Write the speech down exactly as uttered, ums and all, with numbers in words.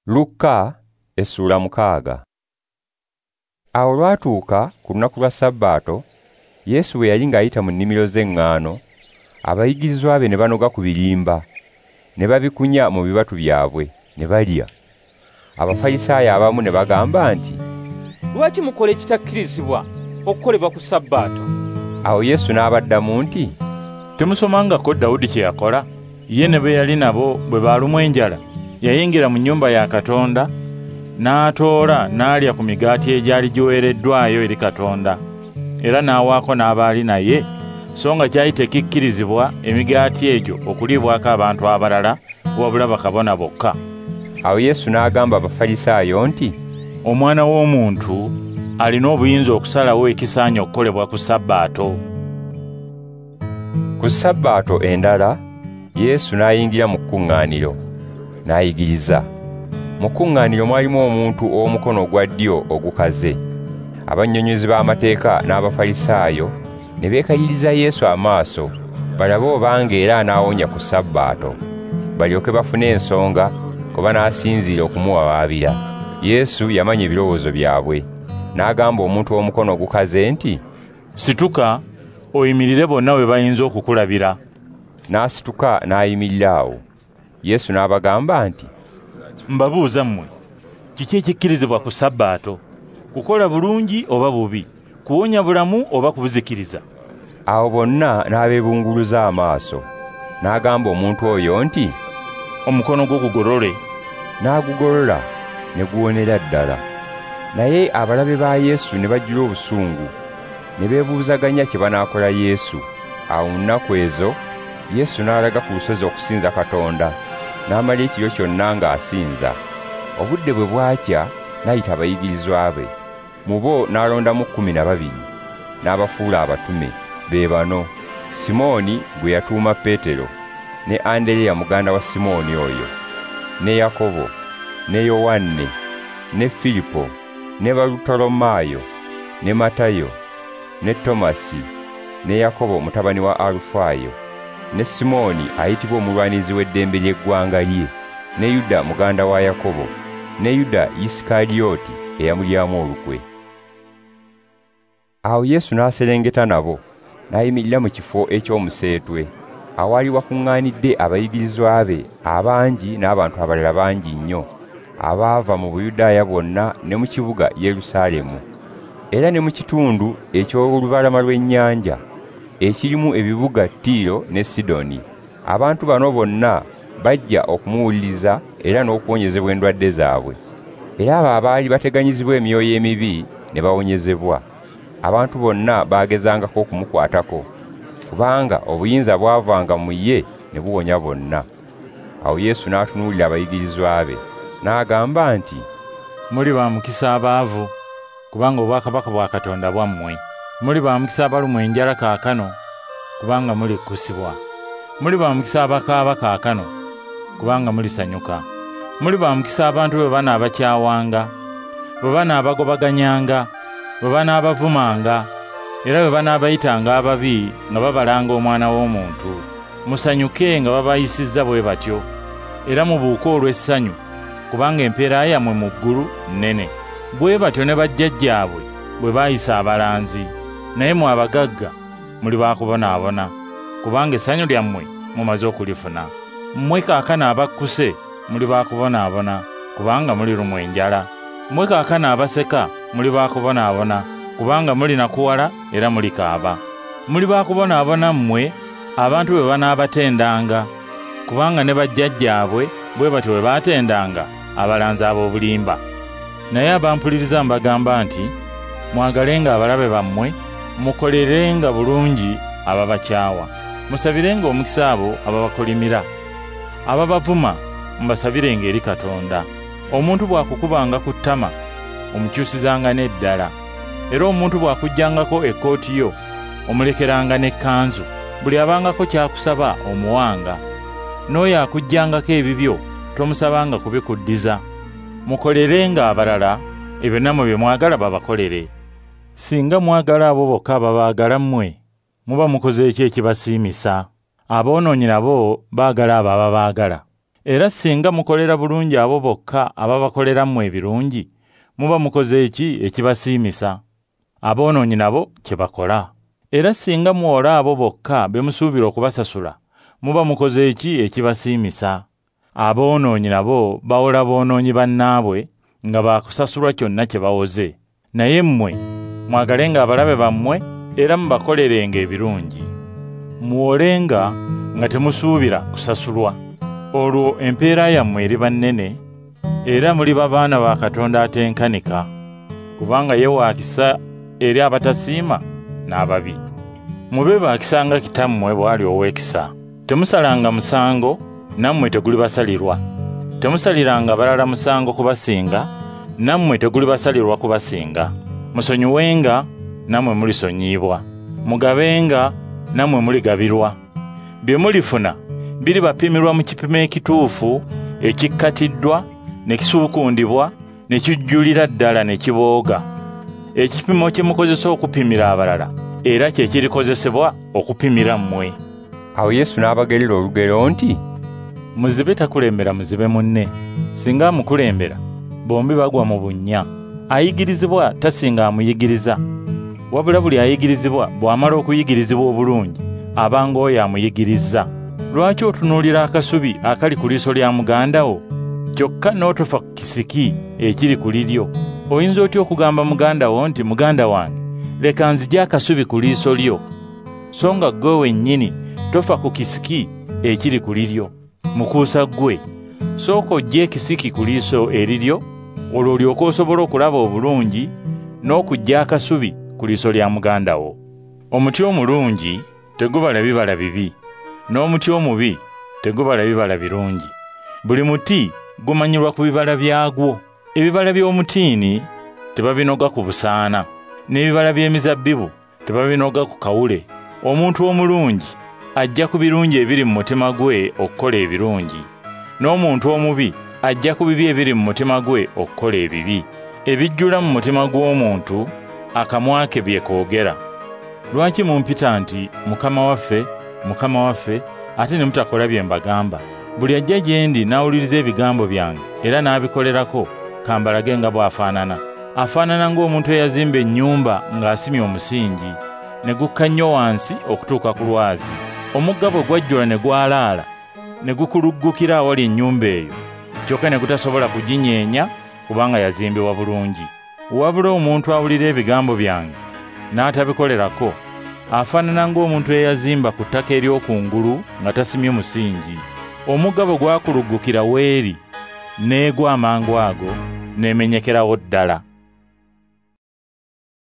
Luka essula mukaaga. Awo lwatuuka ku lunaku lwa Ssabaato, Yesu bwe yali ng'ayita mu nnimiro z'eŋŋaano, abayigirizwa be ne banoga ku birimba, ne babikunya mu bibatu byabwe, ne balya. Abafalisaayo abamu ne bagamba nti, "Lwaki mukola ekitakkirizibwa okukolebwa ku Ssabaato?" Awo Yesu n'abaddamu nti, "Temusomangako Dawudi kye yakola? Ye ne be yali nabo bwe baalumwa enjala, yayingira mu nnyumba ya Katonda, n'atoola n'alya ku migaati egyali giweereddwayo eri Katonda, era n'awaako n'abaali naye, so nga kyali tekikkirizibwa emigaati egyo okuliibwako abantu abalala, wabula bakabona bokka." Awo Yesu n'agamba Abafalisaayo nti, "Omwana w'omuntu alina obuyinza okusalawo ekisaanye okukolebwa ku Ssabaato." Ku Ssabaato endala, Yesu n'ayingira mu kkuŋŋaaniro, n'ayigiriza. Mu kkuŋŋaaniro mwalimu omuntu ow'omukono ogwa ddyo ogukaze. Abannyonnyozi b'amateeka n'Abafalisaayo ne beekayiriza Yesu amaaso, balabe obanga era anaawonya ku Ssabaato, balyoke bafune ensonga kuba n'asinziira okumuwawaabira. Yesu yamanya ebirowoozo byabwe, n'agamba omuntu ow'omukono ogukaze nti, "Situka, oyimirire bonna we bayinza okukulabira." N'asituka n'ayimirira awo. Yesu n'abagamba nti, "Mbabuuza mmwe, kiki ekikkirizibwa ku Ssabaato? Kukola bulungi oba bubi? Kuwonya bulamu oba kubuzikiriza?" Awo bonna n'abeebunguluza amaaso. N'agamba omuntu oyo nti, "Omukono gwo gugolole." N'agugolola, ne guwonera ddala. Naye abalabe ba Yesu ne bajjula obusungu, ne beebuuzaganya kye banaakola Yesu. Awo mu nnaku ezo, Yesu n'alaga ku lusozi okusinza Katonda, n'amala ekiro kyonna ng'asinza. Obudde bwe bwakya, n'ayita abayigirizwa be. Mu bo n'alondamu kkumi na babiri, n'abafuula abatume, be bano: Simooni gwe yatuuma Peetero, ne Andereya muganda wa Simooni oyo, ne Yakobo, ne Yowanne, ne Filipo, ne Balutolomaayo, ne Matayo, ne Tomasi, ne Yakobo mutabani wa Alufaayo, ne Simooni ayitibwa omulwanizi w'eddembe ly'eggwanga lye, ne Yuda muganda wa Yakobo, ne Yuda Isikaliyooti eyamulyamu olukwe. Awo Yesu n'aserengeta nabo, n'ayimirira mu kifo eky'omuseetwe, awaali wakuŋŋaanidde abayigirizwa be abangi n'abantu abalala bangi nnyo, abaava mu Buyudaaya bwonna ne mu kibuga Yerusaalemi, era ne mu kitundu eky'olubalama lw'ennyanja ekirimu ebibuga Tiro ne Sidoni. Abantu bano bonna bajja okumuwuliriza era n'okuwonyezebwa endwadde zaabwe. Era abo abaali bateganyizibwa emyoyo emibi ne bawonyezebwa. Abantu bonna baagezangako okumukwatako, kubanga obuyinza bwavanga mu ye ne buwonya bonna. Awo Yesu n'atunuulira abayigirizwa be, n'agamba nti, "Muli ba mukisa abaavu, kubanga obwakabaka bwa Katonda bwammwe. Muli ba mukisa abalumwa enjala kaakano, kubanga mulikkusibwa. Muli ba mukisa abakaaba kaakano, kubanga mulisanyuka. Muli ba mukisa abantu bwe banaabakyawanga, bwe banaabagobaganyanga, bwe banaabavumanga, era bwe banaabayitanga ababi nga babalanga Omwana w'Omuntu. Musanyuke nga babayisizza bwe batyo, era mubuuke olw'essanyu, kubanga empeera yammwe mu ggulu nnene. Bwe batyo ne bajjajjaabwe bwe baayisa abalanzi. Naye mwe abagagga muli baakubonaabona, kubanga essanyu lyammwe mumaze okulifuna. Mmwe kaakano abakkuse muli baakubonaabona, kubanga mulirumwa enjala. Mmwe kaakano abaseka muli baakubonaabona, kubanga mulinakuwala era mulikaaba. Muli baakubonaabona mmwe abantu bwe banaabatendanga, kubanga ne bajjajjaabwe bwe batyo bwe baatendanga abalanzi ab'obulimba. Naye abampuliriza mbagamba nti, mwagalenga abalabe bammwe, mukolerenga bulungi ababakyawa, musabirenga omukisa abo ababakolimira. Ababavuma mbasabirenga eri Katonda. Omuntu bw'akukubanga ku ttama, omukyusizanga n'eddala. Era omuntu bw'akuggyangako ekkooti yo, omulekeranga n'ekkanzu. Buli abangako kyakusaba omuwanga. N'oyo akuggyangako ebibyo, tomusabanga kubikuddiza. Mukolerenga abalala ebyo nammwe bye mwagala babakolere. Singa mwagala abo bokka ababaagala mmwe, muba mukoze ki ekibasiimisa? Aboonoonyi nabo baagala abo ababaagala. Era singa mukolera bulungi abo bokka ababakolera mmwe ebirungi, muba mukoze eki ekibasiimisa? Aboonoonyi nabo kye bakola. Era singa muwola abo bokka be musuubira okubasasula, muba mukoze eki ekibasiimisa? Aboonoonyi nabo bawola boonoonyi bannaabwe nga baakusasulwa kyonna kye bawoze. Naye mmwe mwagalenga abalabe bammwe era mubakolerenga ebirungi. Muwolenga nga temusuubira kusasulwa. Olwo empeera yammwe eriba nnene, era muliba baana ba Katonda atenkanika, kubanga ye waakisa eri abatasiima n'ababi. Mube baakisa nga Kitammwe bw'ali ow'ekisa. Temusalanga musango, nammwe tegulibasalirwa. Temusaliranga balala musango kubasinga, nammwe tegulibasalirwa kubasinga. Musonyiwenga, nammwe mulisonyiibwa. Mugabenga, nammwe muligabirwa. Bye mulifuna biri bapimirwa mu kipimo ekituufu, ekikkatiddwa, ne kisuukundibwa, ne kijjulira ddala ne kibooga. Ekipimo kye mukozesa okupimira abalala, era kye kirikozesebwa okupimira mmwe. Awo Yesu n'abagerera olugero nti, muzibe takulembera muzibe munne. Singa amukulembera, bombi bagwa mu bunnya. Ayigirizibwa tasinga amuyigiriza. Wabula buli ayigirizibwa bw'amala okuyigirizibwa obulungi, abanga oyo amuyigiriza. Lwaki otunuulira akasubi akali ku liiso lya muganda wo, kyokka n'otofa ku kisiki ekiri ku liryo? Oyinza otya okugamba muganda wo nti, muganda wange, leka nzigye akasubi ku liiso lyo, so nga ggwe wennyini tofa ku kisiki ekiri ku liryo? Mukuusa ggwe, sooka oggye ekisiki ku liiso eriryo, olwo olyoke osobole okulaba obulungi n'okuggya akasubi ku liiso lya muganda wo. Omuti omulungi tegubala bibala bibi, n'omuti omubi tegubala bibala birungi. Buli muti gumanyirwa ku bibala byagwo. Ebibala by'omutiini tebabinoga ku busaana, n'ebibala by'emizabbibu tebabinoga ku kawule. Omuntu omulungi ajja ku birungi ebiri mu mutima gwe okukola ebirungi, n'omuntu omubi ajja ku bibi ebiri mu mutima gwe okukola ebibi. Ebijjula mu mutima gw'omuntu akamwa ke bye koogera. Lwaki mumpita nti, Mukama waffe, Mukama waffe, ate ne mutakola bye mbagamba? Buli ajja gye ndi n'awuliriza ebigambo byange era n'abikolerako, kambalage nga bw'afaanana. Afaanana ng'omuntu eyazimba ennyumba ng'asimye omusingi, ne gukka nnyo wansi okutuuka ku lwazi. Omugga bwe gwajjula ne gwalaala, ne gukuluggukira awali ennyumba eyo, kyokka ne gutasobola kuginyeenya kubanga yazimbibwa bulungi. Wabula omuntu awulira ebigambo byange n'atabikolerako, afaanana ng'omuntu eyazimba ku ttaka ery'okungulu nga tasimye musingi. Omugga bwe gwakuluggukira w'eri, n'egwa amangu ago, n'emenyekerawo ddala.